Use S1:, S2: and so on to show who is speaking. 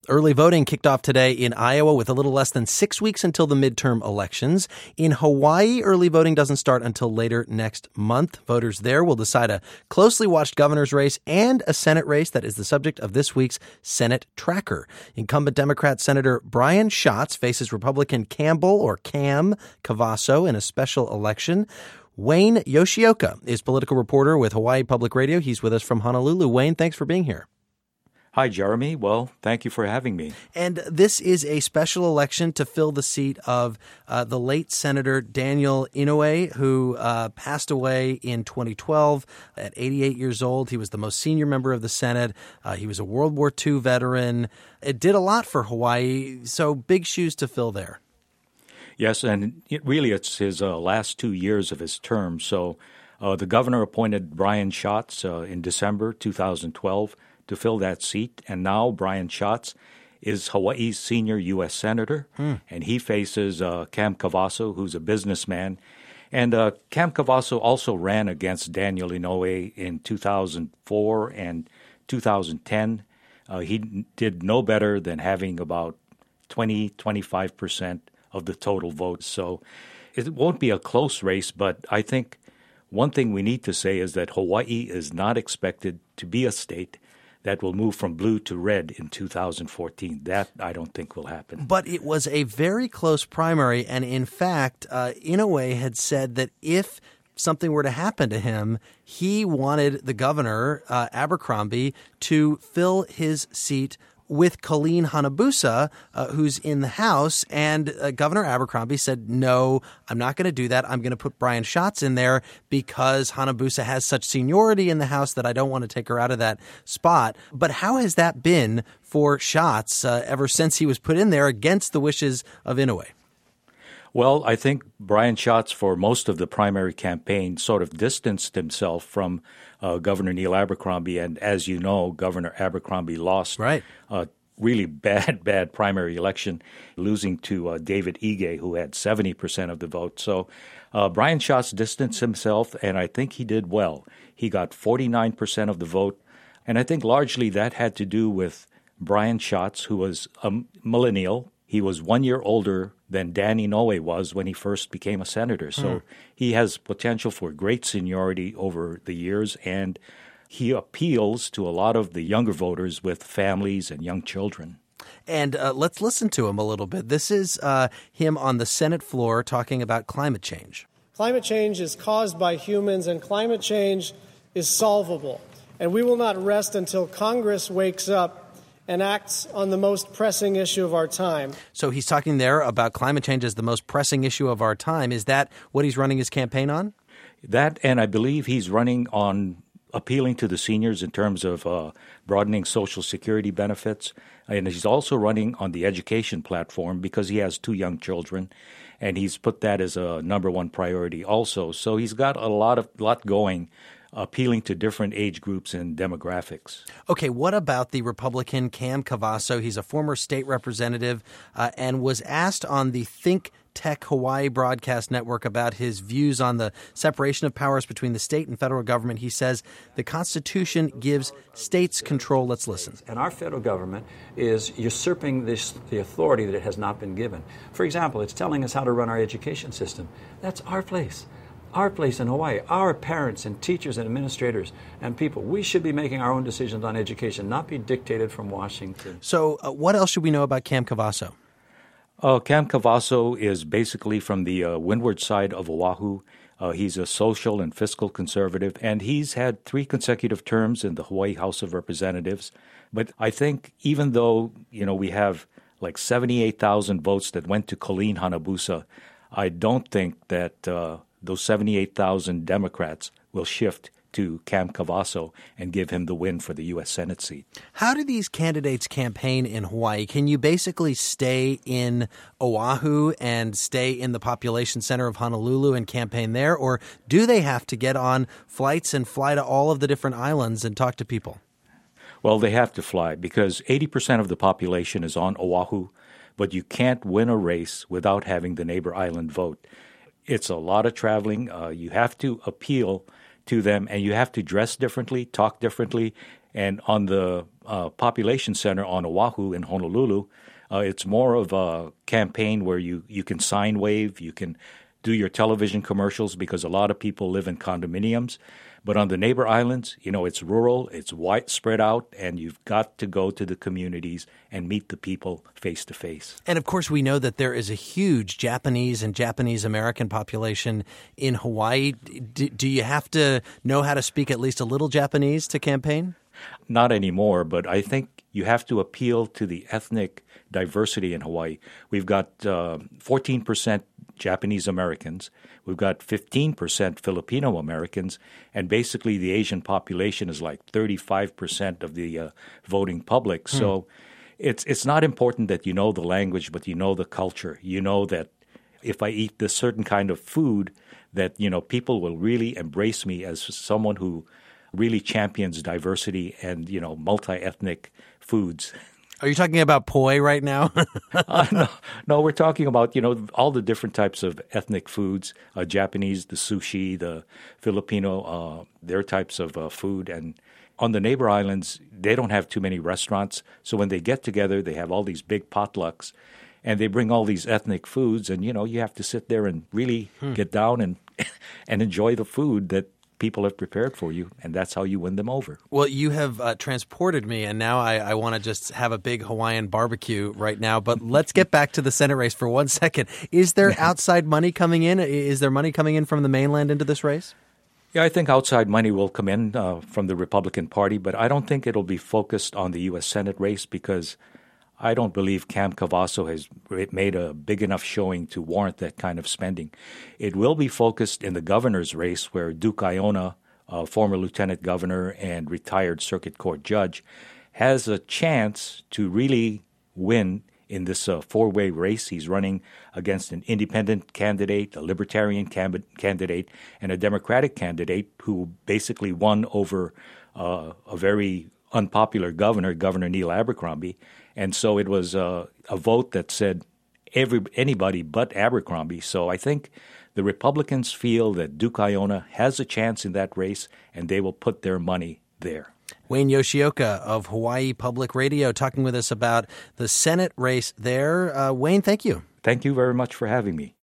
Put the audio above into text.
S1: Early voting kicked off today in Iowa with a little less than 6 weeks until the midterm elections. In Hawaii, early voting doesn't start until later next month. Voters there will decide a closely watched governor's race and a Senate race that is the subject of this week's Senate Tracker. Incumbent Democrat Senator Brian Schatz faces Republican Campbell or Cam Cavasso in a special election. Wayne Yoshioka is political reporter with Hawaii Public Radio. He's with us from Honolulu. Wayne, thanks for being here.
S2: Hi, Jeremy. Well, thank you for having me.
S1: And this is a special election to fill the seat of the late Senator Daniel Inouye, who passed away in 2012 at 88 years old. He was the most senior member of the Senate. He was a World War II veteran. It did a lot for Hawaii, so big shoes to fill there.
S2: Yes, and it's his last 2 years of his term. So the governor appointed Brian Schatz in December 2012 to fill that seat. And now Brian Schatz is Hawaii's senior U.S. senator, and he faces Cam Cavasso, who's a businessman. And Cam Cavasso also ran against Daniel Inouye in 2004 and 2010. He did no better than having about 25% of the total votes. So it won't be a close race, but I think one thing we need to say is that Hawaii is not expected to be a state that will move from blue to red in 2014. That, I don't think, will happen.
S1: But it was a very close primary, and in fact, Inouye had said that if something were to happen to him, he wanted the governor, Abercrombie, to fill his seat with Colleen Hanabusa, who's in the House, and Governor Abercrombie said, no, I'm not going to do that. I'm going to put Brian Schatz in there because Hanabusa has such seniority in the House that I don't want to take her out of that spot. But how has that been for Schatz ever since he was put in there against the wishes of Inouye?
S2: Well, I think Brian Schatz, for most of the primary campaign, sort of distanced himself from Governor Neil Abercrombie. And as you know, Governor Abercrombie lost a really bad primary election, losing to David Ige, who had 70% of the vote. So Brian Schatz distanced himself, and I think he did well. He got 49% of the vote. And I think largely that had to do with Brian Schatz, who was a millennial. He was 1 year older than Dan Inouye was when he first became a senator. So he has potential for great seniority over the years, and he appeals to a lot of the younger voters with families and young children.
S1: And let's listen to him a little bit. This is him on the Senate floor talking about climate change.
S3: Climate change is caused by humans, and climate change is solvable. And we will not rest until Congress wakes up and acts on the most pressing issue of our time.
S1: So he's talking there about climate change as the most pressing issue of our time. Is that what he's running his campaign on?
S2: That, and I believe he's running on appealing to the seniors in terms of broadening Social Security benefits. And he's also running on the education platform because he has 2 young children, and he's put that as a number one priority also. So he's got a lot going, appealing to different age groups and demographics.
S1: Okay, what about the Republican Cam Cavasso? He's a former state representative and was asked on the Think Tech Hawaii broadcast network about his views on the separation of powers between the state and federal government. He says the Constitution gives states control. Let's listen.
S4: And our federal government is usurping the authority that it has not been given. For example, it's telling us how to run our education system. That's our place. Our place in Hawaii, our parents and teachers and administrators and people, we should be making our own decisions on education, not be dictated from Washington.
S1: So what else should we know about Cam Cavasso?
S2: Cam Cavasso is basically from the windward side of Oahu. He's a social and fiscal conservative, and he's had 3 consecutive terms in the Hawaii House of Representatives. But I think even though, we have like 78,000 votes that went to Colleen Hanabusa, I don't think that those 78,000 Democrats will shift to Cam Cavasso and give him the win for the U.S. Senate seat.
S1: How do these candidates campaign in Hawaii? Can you basically stay in Oahu and stay in the population center of Honolulu and campaign there? Or do they have to get on flights and fly to all of the different islands and talk to people?
S2: Well, they have to fly because 80% of the population is on Oahu, but you can't win a race without having the neighbor island vote. It's a lot of traveling. You have to appeal to them, and you have to dress differently, talk differently. And on the population center on Oahu in Honolulu. It's more of a campaign where you can sign wave, you can do your television commercials because a lot of people live in condominiums. But on the neighbor islands, it's rural, it's wide spread out, and you've got to go to the communities and meet the people face to face.
S1: And of course, we know that there is a huge Japanese and Japanese American population in Hawaii. Do you have to know how to speak at least a little Japanese to campaign?
S2: Not anymore, but I think you have to appeal to the ethnic diversity in Hawaii. We've got 14% Japanese Americans. We've got 15% Filipino Americans, and basically the Asian population is like 35% of the voting public. So it's not important that you know the language, but you know the culture. You know that if I eat this certain kind of food, that people will really embrace me as someone who really champions diversity and multi-ethnic foods.
S1: Are you talking about poi right now?
S2: No, we're talking about, all the different types of ethnic foods, Japanese, the sushi, the Filipino, their types of food. And on the neighbor islands, they don't have too many restaurants. So when they get together, they have all these big potlucks and they bring all these ethnic foods. And, you have to sit there and really get down and enjoy the food that people have prepared for you, and that's how you win them over.
S1: Well, you have transported me, and now I want to just have a big Hawaiian barbecue right now. But let's get back to the Senate race for 1 second. Is there outside money coming in? Is there money coming in from the mainland into this race?
S2: Yeah, I think outside money will come in from the Republican Party, but I don't think it'll be focused on the U.S. Senate race because I don't believe Cam Cavasso has made a big enough showing to warrant that kind of spending. It will be focused in the governor's race where Duke Aiona, a former lieutenant governor and retired circuit court judge, has a chance to really win in this four-way race. He's running against an independent candidate, a libertarian candidate, and a Democratic candidate who basically won over a very unpopular governor, Governor Neil Abercrombie. And so it was a vote that said anybody but Abercrombie. So I think the Republicans feel that Duke Aiona has a chance in that race, and they will put their money there.
S1: Wayne Yoshioka of Hawaii Public Radio talking with us about the Senate race there. Wayne, thank you.
S2: Thank you very much for having me.